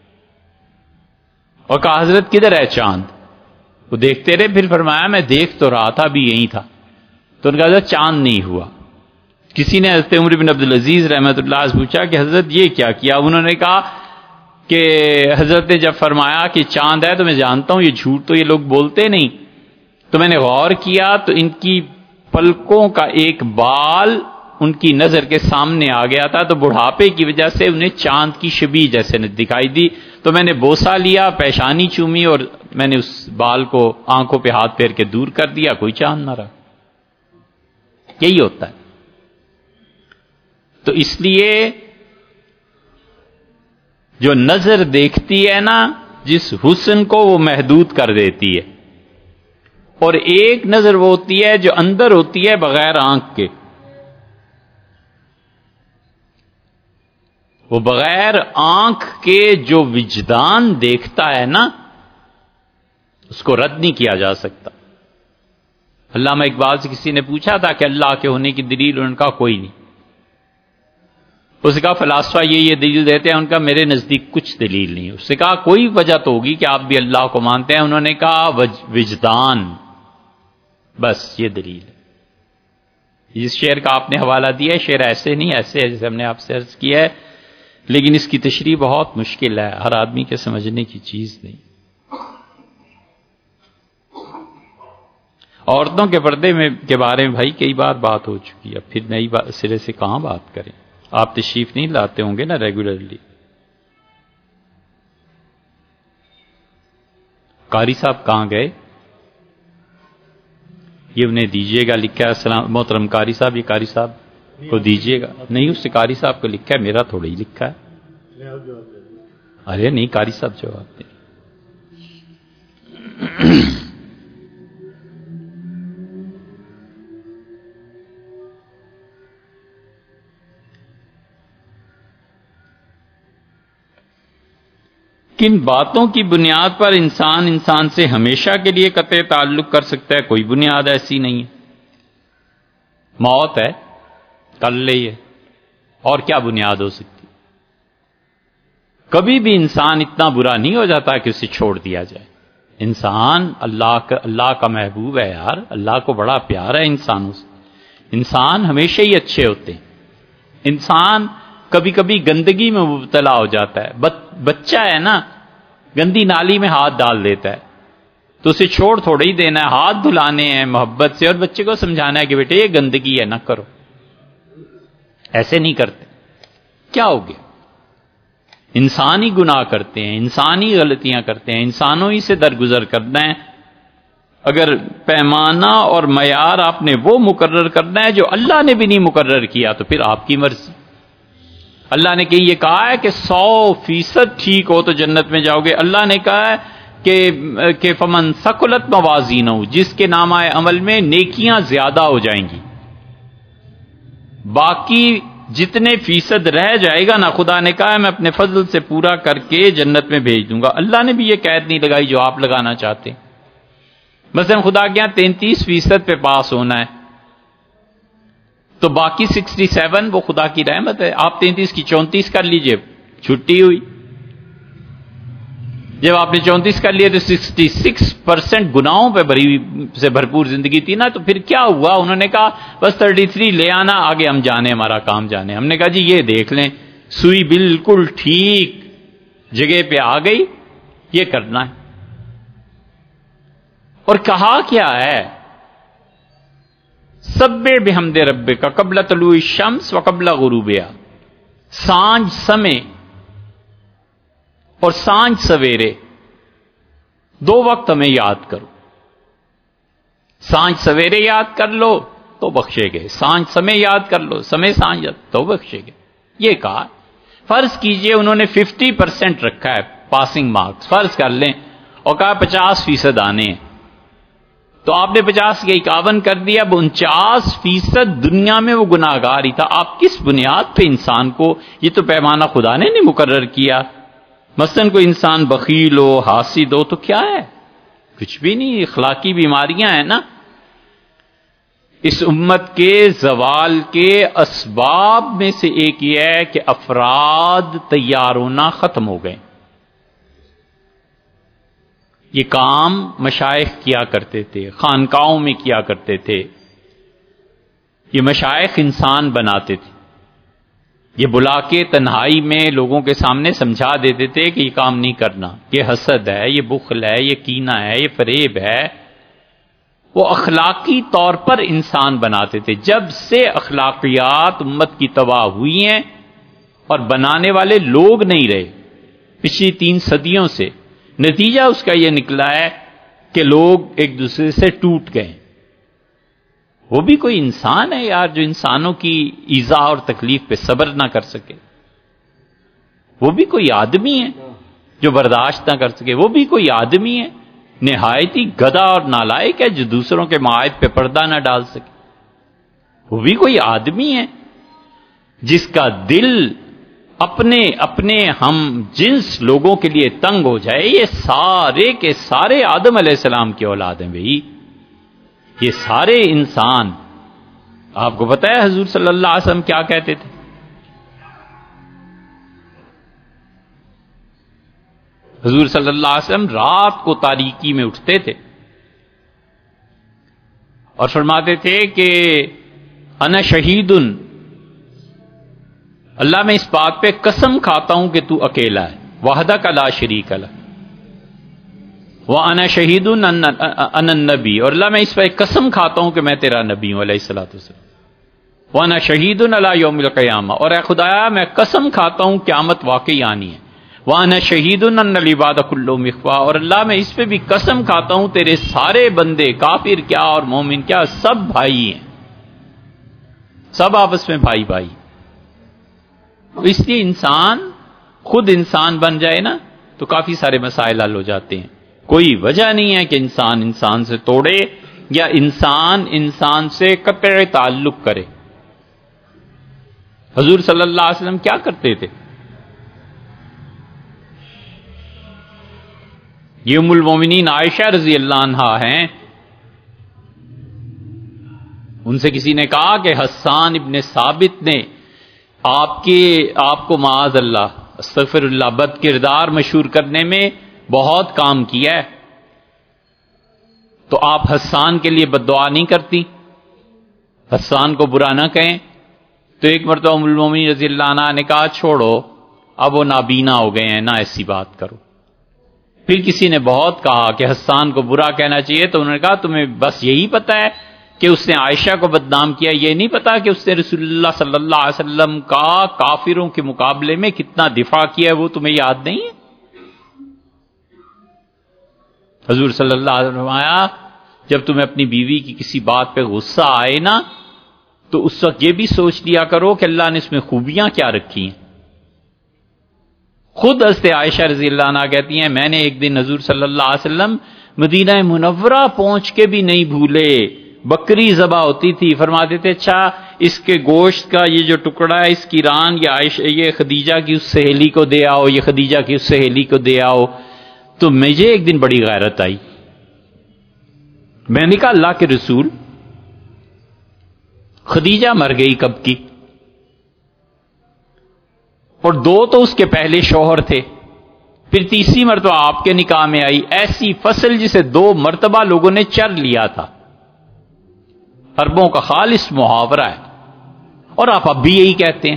اور کہا حضرت کدھر ہے چاند؟ وہ دیکھتے رہے. پھر فرمایا میں دیکھ تو رہا تھا، بھی یہی تھا. تو ان کا حضرت چاند نہیں ہوا. کسی نے حضرت عمر بن عبدالعزیز رحمۃ اللہ سے پوچھا کہ حضرت یہ کیا کیا؟ انہوں نے کہا کہ حضرت نے جب فرمایا کہ چاند ہے تو میں جانتا ہوں یہ جھوٹ تو یہ لوگ بولتے نہیں. تو میں نے غور کیا تو ان کی پلکوں کا ایک بال ان کی نظر کے سامنے آ گیا تھا، تو بڑھاپے کی وجہ سے انہیں چاند کی شبیہ جیسے دکھائی دی. تو میں نے بوسہ لیا، پیشانی چومی اور میں نے اس بال کو آنکھوں پہ ہاتھ پھیر کے دور کر دیا، کوئی چاند نہ رہا. یہی ہوتا ہے. تو اس لیے جو نظر دیکھتی ہے نا، جس حسن کو وہ محدود کر دیتی ہے، اور ایک نظر وہ ہوتی ہے جو اندر ہوتی ہے بغیر آنکھ کے. وہ بغیر آنکھ کے جو وجدان دیکھتا ہے نا، اس کو رد نہیں کیا جا سکتا. علامہ اقبال سے کسی نے پوچھا تھا کہ اللہ کے ہونے کی دلیل، ان کا کوئی نہیں. اس نے کہا فلاسفہ یہ دلیل دیتے ہیں، ان کا میرے نزدیک کچھ دلیل نہیں. اس نے کہا کوئی وجہ تو ہوگی کہ آپ بھی اللہ کو مانتے ہیں. انہوں نے کہا وجدان، بس یہ دلیل ہے. جس شعر کا آپ نے حوالہ دیا ہے شعر ایسے نہیں، ایسے ہے جیسے ہم نے آپ سے عرض کیا ہے، لیکن اس کی تشریح بہت مشکل ہے، ہر آدمی کے سمجھنے کی چیز نہیں. عورتوں کے پردے کے بارے میں بھائی کئی بار بات ہو چکی ہے، اب پھر نئی سرے سے کہاں بات کریں. آپ تشریف نہیں لاتے ہوں گے نا ریگولرلی. قاری صاحب کہاں گئے؟ یہ انہیں دیجیے گا، لکھا ہے السلام محترم قاری صاحب، یہ قاری صاحب کو دیجیے گا. نہیں اس سے قاری صاحب کو لکھا ہے، میرا تھوڑا ہی لکھا ہے. ارے نہیں قاری صاحب جواب دیں. کن باتوں کی بنیاد پر انسان سے ہمیشہ کے لیے قطع تعلق کر سکتا ہے؟ کوئی بنیاد ایسی نہیں ہے. موت ہے، کر لے یہ، اور کیا بنیاد ہو سکتی؟ کبھی بھی انسان اتنا برا نہیں ہو جاتا کہ اسے چھوڑ دیا جائے. انسان اللہ کا محبوب ہے یار، اللہ کو بڑا پیار ہے انسانوں سے. انسان ہمیشہ ہی اچھے ہوتے ہیں. انسان کبھی کبھی گندگی میں مبتلا ہو جاتا ہے. بچہ ہے نا، گندی نالی میں ہاتھ ڈال دیتا ہے تو اسے چھوڑ تھوڑا ہی دینا ہے، ہاتھ دھلانے ہیں محبت سے اور بچے کو سمجھانا ہے کہ بیٹے یہ گندگی ہے نہ کرو. ایسے نہیں کرتے. کیا ہو گیا؟ انسان ہی گناہ کرتے ہیں، انسان ہی غلطیاں کرتے ہیں، انسانوں ہی سے درگزر کرنا ہے. اگر پیمانہ اور معیار آپ نے وہ مقرر کرنا ہے جو اللہ نے بھی نہیں مقرر کیا تو پھر آپ کی مرضی. اللہ نے کہ یہ کہا ہے کہ 100% ٹھیک ہو تو جنت میں جاؤ گے. اللہ نے کہا ہے کہ فمن ثقلت موازینہ، جس کے نامہ عمل میں نیکیاں زیادہ ہو جائیں گی، باقی جتنے فیصد رہ جائے گا نا، خدا نے کہا ہے میں اپنے فضل سے پورا کر کے جنت میں بھیج دوں گا. اللہ نے بھی یہ قید نہیں لگائی جو آپ لگانا چاہتے. مثلا خدا کے یہاں 33% پہ پاس ہونا ہے تو باقی 67 وہ خدا کی رحمت ہے. آپ 33 کی 34 کر لیجئے، چھٹی ہوئی. جب آپ نے 34 کر لیے تو 66% گناہوں پہ بھرپور زندگی تھی نا، تو پھر کیا ہوا؟ انہوں نے کہا بس 33 لے آنا، آگے ہم جانے، ہمارا کام جانے. ہم نے کہا جی یہ دیکھ لیں، سوئی بالکل ٹھیک جگہ پہ آ گئی، یہ کرنا ہے. اور کہا کیا ہے؟ سبح بحمد ربک قبل طلوع الشمس و قبل غروبہا. سانج سمے اور سانج سویرے 2 وقت ہمیں یاد کرو. سانج سویرے یاد کر لو تو بخشے گئے، سانج سمے یاد کر لو، سمے سانج تو بخشے گئے. یہ کہا فرض کیجئے انہوں نے 50% رکھا ہے پاسنگ مارکس، فرض کر لیں، اور کہا 50% آنے ہیں، تو آپ نے 50 کے 51 کر دیا، اب 49% دنیا میں وہ گناہگار ہی تھا. آپ کس بنیاد پہ انسان کو، یہ تو پیمانہ خدا نے نہیں مقرر کیا. مثلا کوئی انسان بخیل ہو، حاسد ہو، تو کیا ہے؟ کچھ بھی نہیں، اخلاقی بیماریاں ہیں نا. اس امت کے زوال کے اسباب میں سے ایک یہ ہے کہ افراد تیار ہونا ختم ہو گئے. یہ کام مشائخ کیا کرتے تھے، خانقاہوں میں کیا کرتے تھے. یہ مشائخ انسان بناتے تھے، یہ بلا کے تنہائی میں لوگوں کے سامنے سمجھا دیتے تھے کہ یہ کام نہیں کرنا، یہ حسد ہے، یہ بخل ہے، یہ کینہ ہے، یہ فریب ہے. وہ اخلاقی طور پر انسان بناتے تھے. جب سے اخلاقیات امت کی تباہ ہوئی ہیں اور بنانے والے لوگ نہیں رہے پچھلی 3 صدیوں سے، نتیجہ اس کا یہ نکلا ہے کہ لوگ ایک دوسرے سے ٹوٹ گئے. وہ بھی کوئی انسان ہے یار جو انسانوں کی ایذا اور تکلیف پہ صبر نہ کر سکے. وہ بھی کوئی آدمی ہے جو برداشت نہ کر سکے. وہ بھی کوئی آدمی ہے نہایت ہی گدھا اور نالائق ہے جو دوسروں کے معائب پہ پردہ نہ ڈال سکے. وہ بھی کوئی آدمی ہے جس کا دل اپنے اپنے ہم جنس لوگوں کے لیے تنگ ہو جائے. یہ سارے کے سارے آدم علیہ السلام کی اولاد ہیں بھائی. یہ سارے انسان. آپ کو پتہ ہے حضور صلی اللہ علیہ وسلم کیا کہتے تھے؟ حضور صلی اللہ علیہ وسلم رات کو تاریکی میں اٹھتے تھے اور فرماتے تھے کہ انا شہید، اللہ میں اس بات پہ قسم کھاتا ہوں کہ تو اکیلا ہے، وحدک لا شریک لک، وانا شہید ان النبی، اور اللہ میں اس پہ قسم کھاتا ہوں کہ میں تیرا نبی ہوں علیہ الصلوۃ والسلام، وانا شہید علی یوم القیامہ، اور اے خدایا میں قسم کھاتا ہوں قیامت واقعی آنی ہے، وانا شہید ان العباد کلهم اخوہ، اور اللہ میں اس پہ بھی قسم کھاتا ہوں تیرے سارے بندے کافر کیا اور مومن کیا سب بھائی ہیں، سب آپس میں بھائی بھائی. اس لیے انسان خود انسان بن جائے نا تو کافی سارے مسائل حل ہو جاتے ہیں. کوئی وجہ نہیں ہے کہ انسان انسان سے توڑے یا انسان انسان سے قطع تعلق کرے. حضور صلی اللہ علیہ وسلم کیا کرتے تھے؟ یہ ام المومنین عائشہ رضی اللہ عنہا ہیں. ان سے کسی نے کہا کہ حسان ابن ثابت نے آپ کو معاذ اللہ استغفر اللہ بد کردار مشہور کرنے میں بہت کام کیا ہے، تو آپ حسان کے لیے بد دعا نہیں کرتی، حسان کو برا نہ کہیں. تو ایک مرتبہ ام المومنین رضی اللہ عنہا نے کہا چھوڑو اب وہ نابینا ہو گئے ہیں، نہ ایسی بات کرو. پھر کسی نے بہت کہا کہ حسان کو برا کہنا چاہیے، تو انہوں نے کہا تمہیں بس یہی پتا ہے کہ اس نے عائشہ کو بدنام کیا، یہ نہیں پتا کہ اس نے رسول اللہ صلی اللہ علیہ وسلم کا کافروں کے مقابلے میں کتنا دفاع کیا ہے، وہ تمہیں یاد نہیں ہے؟ حضور صلی اللہ علیہ وسلم فرمایا جب تمہیں اپنی بیوی کی کسی بات پہ غصہ آئے نا تو اس وقت یہ بھی سوچ لیا کرو کہ اللہ نے اس میں خوبیاں کیا رکھی ہیں. خود حضرت عائشہ رضی اللہ عنہا کہتی ہیں میں نے ایک دن حضور صلی اللہ علیہ وسلم مدینہ منورہ پہنچ کے بھی نہیں بھولے، بکری ذبح ہوتی تھی، فرماتے تھے اچھا اس کے گوشت کا یہ جو ٹکڑا ہے اس کی ران یہ خدیجہ کی اس سہیلی کو دے آؤ، یہ خدیجہ کی اس سہیلی کو دے آؤ. تو مجھے ایک دن بڑی غیرت آئی، میں نے کہا اللہ کے رسول خدیجہ مر گئی کب کی، اور 2 تو اس کے پہلے شوہر تھے، پھر تیسری مرتبہ آپ کے نکاح میں آئی، ایسی فصل جسے 2 مرتبہ لوگوں نے چر لیا تھا. عربوں کا خالص محاورہ ہے اور آپ اب بھی یہی کہتے ہیں.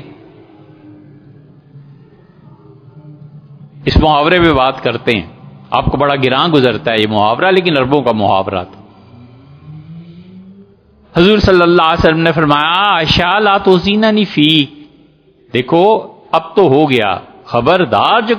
اس محاورے پہ بات کرتے ہیں، آپ کو بڑا گراں گزرتا ہے یہ محاورہ، لیکن عربوں کا محاورہ تھا. حضور صلی اللہ علیہ وسلم نے فرمایا عائشہ لا توزیننی فی، دیکھو اب تو ہو گیا، خبردار جو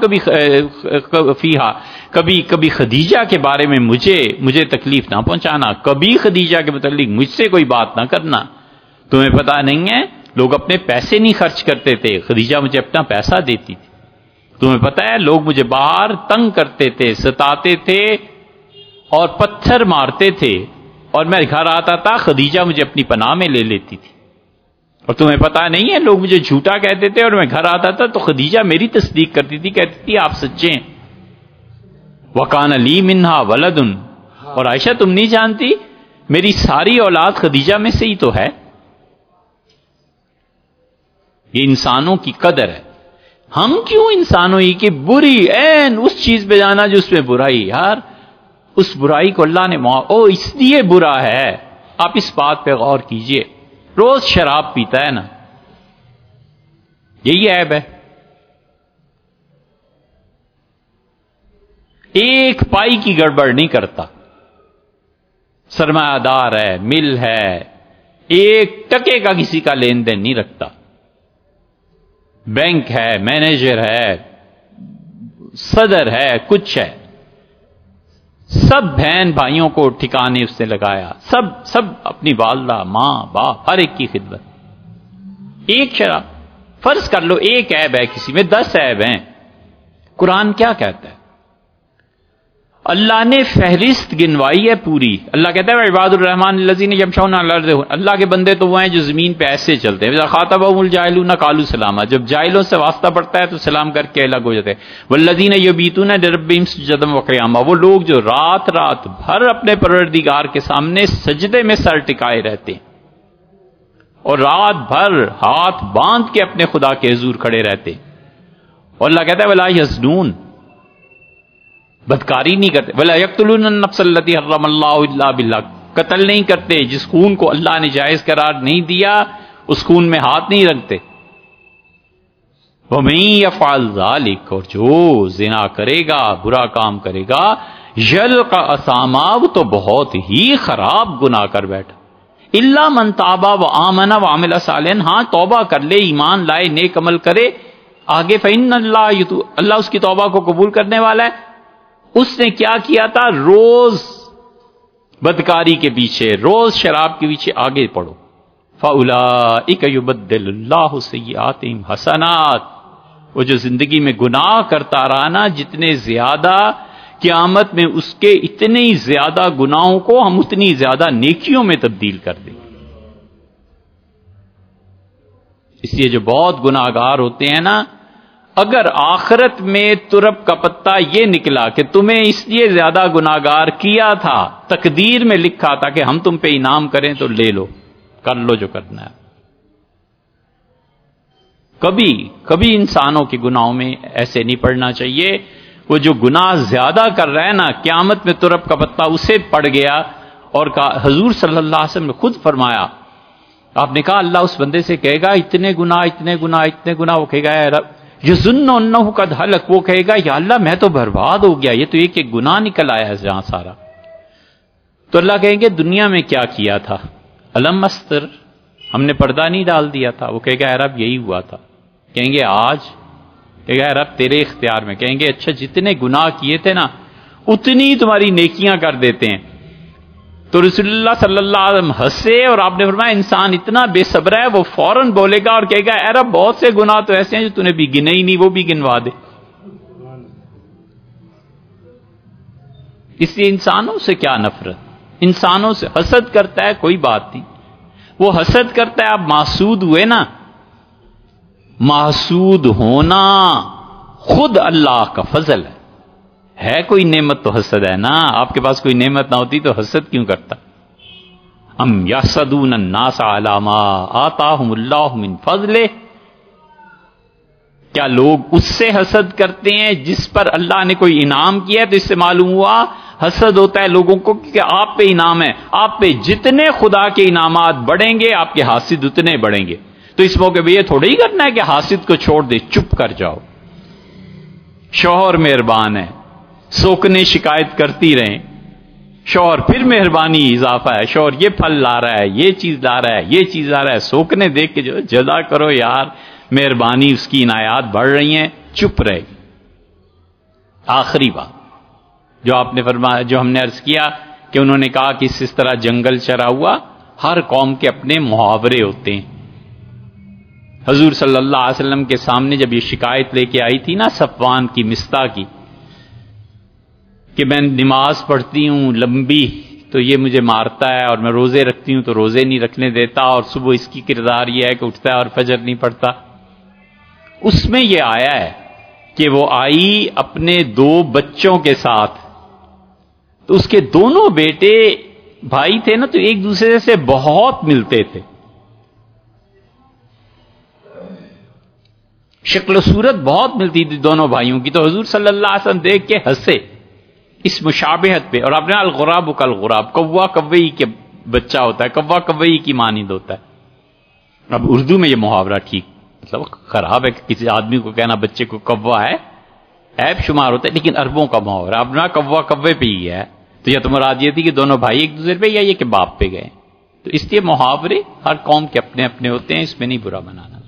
کبھی خدیجہ کے بارے میں مجھے تکلیف نہ پہنچانا، کبھی خدیجہ کے متعلق مجھ سے کوئی بات نہ کرنا. تمہیں پتا نہیں ہے لوگ اپنے پیسے نہیں خرچ کرتے تھے، خدیجہ مجھے اپنا پیسہ دیتی تھی. تمہیں پتہ ہے لوگ مجھے باہر تنگ کرتے تھے، ستاتے تھے اور پتھر مارتے تھے، اور میں گھر آتا تھا خدیجہ مجھے اپنی پناہ میں لے لیتی تھی. اور تمہیں پتہ نہیں ہے لوگ مجھے جھوٹا کہتے تھے، اور میں گھر آتا تھا تو خدیجہ میری تصدیق کرتی تھی، کہتی تھی آپ سچے ہیں. وَكَانَ لِي مِنْهَا وَلَدٌ، اور عائشہ تم نہیں جانتی میری ساری اولاد خدیجہ میں سے ہی تو ہے. یہ انسانوں کی قدر ہے. ہم کیوں انسانوں ہی کہ بری عین اس چیز پہ جانا جو اس میں برائی. یار اس برائی کو اللہ نے اس لیے برا ہے. آپ اس بات پہ غور کیجئے، روز شراب پیتا ہے نا، یہی عیب ہے. ایک پائی کی گڑبڑ نہیں کرتا، سرمایہ دار ہے، مل ہے، ایک ٹکے کا کسی کا لین دین نہیں رکھتا، بینک ہے، مینیجر ہے، صدر ہے، کچھ ہے، سب بہن بھائیوں کو ٹھکانے اس نے لگایا، سب اپنی والدہ ماں باپ ہر ایک کی خدمت. ایک شراب، فرض کر لو ایک عیب ہے کسی میں، 10 عیب ہیں. قرآن کیا کہتا ہے؟ اللہ نے فہرست گنوائی ہے پوری. اللہ کہتا ہے عباد الرحمن الذین یمشون علی الارض، اللہ کے بندے تو وہ ہیں جو زمین پہ ایسے چلتے ہیں. اذا خاطبهم الجاہلون قالوا سلاما، جب جاہلوں سے واسطہ پڑتا ہے تو سلام کر کے الگ ہو جاتے ہیں. والذین یبیتون لربہم سجدا وقیاما، وہ لوگ جو رات بھر اپنے پروردگار کے سامنے سجدے میں سر ٹکائے رہتے ہیں اور رات بھر ہاتھ باندھ کے اپنے خدا کے حضور کھڑے رہتے ہیں. اور اللہ کہتا ہے ولا یزنون، بدکاری نہیں کرتے. ولا یقتلون النفس التي حرم اللہ الا بالحق، قتل نہیں کرتے جس خون کو اللہ نے جائز قرار نہیں دیا، اس خون میں ہاتھ نہیں رکھتے. ومن یفعل ذلک، اور جو زنا کرے گا، برا کام کرے گا، یلقى اثاما، وہ تو بہت ہی خراب گناہ کر بیٹھا. الا من تاب وآمن وعمل صالحا، ہاں توبہ کر لے، ایمان لائے، نیک عمل کرے. آگے فإن اللہ اس کی توبہ کو قبول کرنے والا ہے. اس نے کیا کیا تھا؟ روز بدکاری کے پیچھے، روز شراب کے پیچھے. آگے پڑھو فَأُولَئِكَ يُبَدِّلُ اللَّهُ سَيِّئَاتِهِمْ حَسَنَاتٍ، وہ جو زندگی میں گناہ کرتا رہا نا، جتنے زیادہ، قیامت میں اس کے اتنے ہی زیادہ گناہوں کو ہم اتنی زیادہ نیکیوں میں تبدیل کر دیں. اس لیے جو بہت گناہگار ہوتے ہیں نا، اگر آخرت میں ترپ کا پتہ یہ نکلا کہ تمہیں اس لیے زیادہ گناہگار کیا تھا، تقدیر میں لکھا تھا کہ ہم تم پہ انعام کریں، تو لے لو، کر لو جو کرنا ہے. کبھی انسانوں کے گناہوں میں ایسے نہیں پڑنا چاہیے. وہ جو گناہ زیادہ کر رہا ہے نا، قیامت میں ترپ کا پتہ اسے پڑ گیا. اور حضور صلی اللہ علیہ وسلم نے خود فرمایا، آپ نے کہا اللہ اس بندے سے کہے گا اتنے گناہ، وہ کہے گا اے رب یظن انہ قد ہلک، وہ کہے گا یا اللہ میں تو برباد ہو گیا، یہ تو ایک گناہ نکل آیا ہے جہاں سارا. تو اللہ کہیں گے دنیا میں کیا کیا تھا؟ الم استر، ہم نے پردہ نہیں ڈال دیا تھا. وہ کہے گا اے رب یہی ہوا تھا. کہیں گے آج؟ کہے گا اے رب تیرے اختیار میں. کہیں گے اچھا جتنے گناہ کیے تھے نا اتنی تمہاری نیکیاں کر دیتے ہیں. تو رسول اللہ صلی اللہ علیہ وسلم ہنسے اور آپ نے فرمایا انسان اتنا بے صبر ہے، وہ فوراً بولے گا اور کہے گا اے رب بہت سے گناہ تو ایسے ہیں جو تُونے بھی گنے ہی نہیں، وہ بھی گنوا دے. اس لیے انسانوں سے کیا نفرت، انسانوں سے حسد کرتا ہے کوئی بات نہیں. وہ حسد کرتا ہے، آپ محسود ہوئے نا، محسود ہونا خود اللہ کا فضل ہے کوئی نعمت تو حسد ہے نا. آپ کے پاس کوئی نعمت نہ ہوتی تو حسد کیوں کرتا؟ ام یحسدون الناس علی ما آتاہم اللہ من فضلہ، کیا لوگ اس سے حسد کرتے ہیں جس پر اللہ نے کوئی انعام کیا ہے؟ تو اس سے معلوم ہوا حسد ہوتا ہے لوگوں کو کہ آپ پہ انعام ہے، آپ پہ جتنے خدا کے انعامات بڑھیں گے آپ کے حاسد اتنے بڑھیں گے. تو اس موقع پہ یہ تھوڑا ہی کرنا ہے کہ حاسد کو چھوڑ دے، چپ کر جاؤ. شوہر مہربان ہے، سوکنے شکایت کرتی رہیں، شوہر پھر مہربانی اضافہ ہے، شوہر یہ پھل لا رہا ہے، یہ چیز لا رہا ہے، یہ چیز لا رہا ہے، سوکنے دیکھ کے جو جزا کرو یار، مہربانی اس کی عنایات بڑھ رہی ہیں، چپ رہے. آخری بات جو آپ نے فرمایا، جو ہم نے عرض کیا کہ انہوں نے کہا کہ اس طرح جنگل چرا ہوا، ہر قوم کے اپنے محاورے ہوتے ہیں. حضور صلی اللہ علیہ وسلم کے سامنے جب یہ شکایت لے کے آئی تھی نا صفوان کی مستہ کی کہ میں نماز پڑھتی ہوں لمبی تو یہ مجھے مارتا ہے، اور میں روزے رکھتی ہوں تو روزے نہیں رکھنے دیتا، اور صبح اس کی کردار یہ ہے کہ اٹھتا ہے اور فجر نہیں پڑھتا، اس میں یہ آیا ہے کہ وہ آئی اپنے 2 بچوں کے ساتھ، تو اس کے دونوں بیٹے بھائی تھے نا، تو ایک دوسرے سے بہت ملتے تھے، شکل و صورت بہت ملتی تھی دونوں بھائیوں کی، تو حضور صلی اللہ علیہ وسلم دیکھ کے ہنسے اس مشابہت پہ، اور آپ نے الغراب کالغراب، کوا کوئی کے بچہ ہوتا ہے، کوا کوئی کی مانند ہوتا ہے۔ اب اردو میں یہ محاورہ ٹھیک مطلب خراب ہے کہ کسی آدمی کو کہنا بچے کو کوا ہے عیب شمار ہوتا ہے، لیکن عربوں کا محاورہ اب نہ کوا کوے پہ ہی ہے، تو یہ تو مراد یہ تھی کہ دونوں بھائی ایک دوسرے پہ، یا یہ کہ باپ پہ گئے، تو اس لیے محاورے ہر قوم کے اپنے اپنے ہوتے ہیں، اس میں نہیں برا بنانا۔